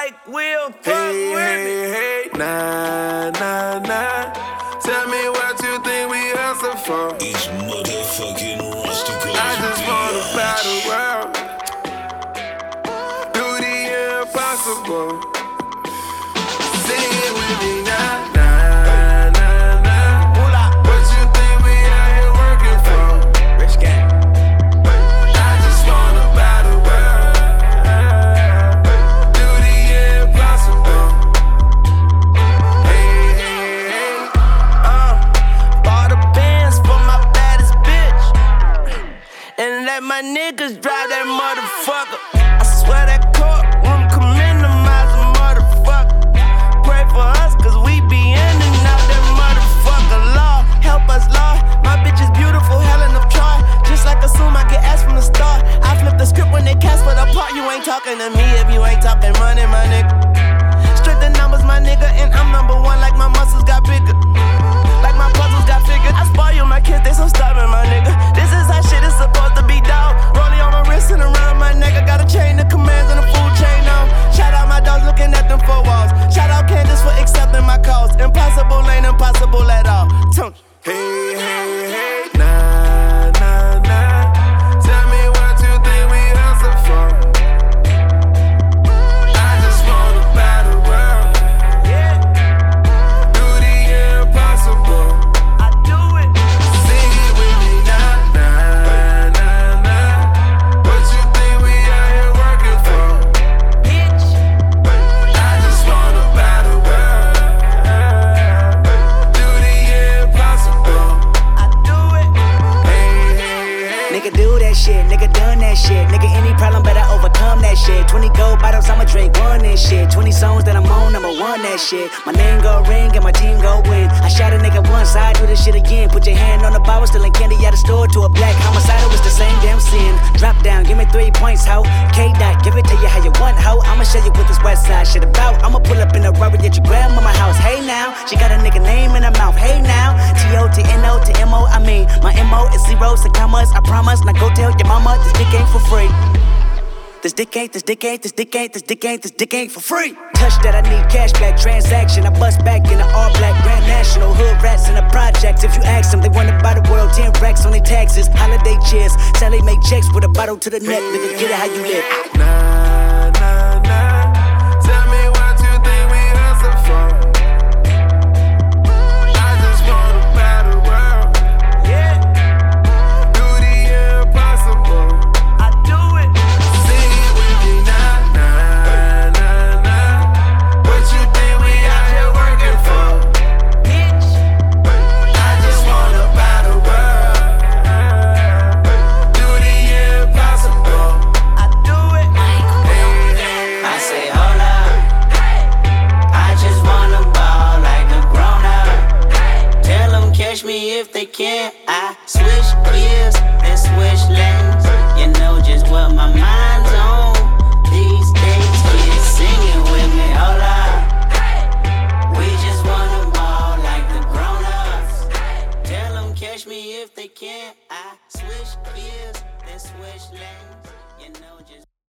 Mike Will, hey, hey, nah, nah, nah. Tell me what you think we hustle for. It's motherfucking Rustical. I just wanna battle world. Do the impossible. Sing it with me now, nah, nah, nah. What you think we out here working for? Rich gang. I just wanna battle world. Do the impossible. Hey, hey, hey. Bought a Benz for my baddest bitch, and let my niggas drive that motherfucker. I swear that courtroom can minimize a motherfucker. Pray for us, cause we be in and out that motherfucker. Lord, help us, Lord. My bitch is beautiful, Helen of Troy. Just like assume I get asked from the start. I flip the script when they cast for the part. You ain't talking to me if you ain't talking money, my nigga. Straight the numbers, my nigga, and I'm number one like my muscles got bigger. Like my puzzles got figured. I spoil my kids, they so stubborn, my nigga. This is how shit is supposed to be, dog. Rolling on my wrist and around my neck. I got a chain of commands and a food chain on. Shout out my dogs looking at them four walls. Shout out Candace for accepting my cause. Impossible ain't impossible at all. Hey, hey, hey, nah, nah, nah. Tell me what you think we hustle for. I just wanna battle world. Do the impossible. I do it. Sing it with me now, nah, nah, nah. What you think we out here working for? Bitch. I just wanna battle world. Do the impossible. I do it. Hey, hey, hey. Nigga do that shit, nigga done that shit. Nigga any problem better overcome that shit. 20 gold bottles, I'ma drink one and shit. 20 songs that I'm on, I'ma one that shit. My name go ring and my team go win. I shot a nigga once, I do this shit again. Put your hand on the Bible, stealing candy out the store to a black homicidal, it's the same damn sin. Drop down, give me 3 points, ho. K-Dot, give it to you how you want, ho. I'ma show you what this west side shit about. I'ma pull up in a Rari at your grandmama house. Hey now, she got a nigga name in her mouth. Hey now, T-O-T-N-O to M-O, I mean. My M-O is zeros and commas, I promise. Now go tell your mama this dick ain't for free. This dick ain't for free. Touch that, I need cash back transaction. I bust back in the all black Grand National. Hood rats in the projects. If you ask them, they wanna buy the world 10 racks on their taxes. Holiday cheers, Sally make checks with a bottle to the neck. Nigga, get it how you live. Nah, nah, nah. Tell me what you think we hustle for. I just wanna battle world. Do the impossible. I do it. Sing it with me now, nah, nah, nah. What you think we out here working for? Bitch. I just wanna battle world. Do the impossible. I do it. Hey, hey, I say, hold up. I just wanna ball like a grown up. Tell them catch me if they can. I switch gears and switch lanes. You know just what my mind's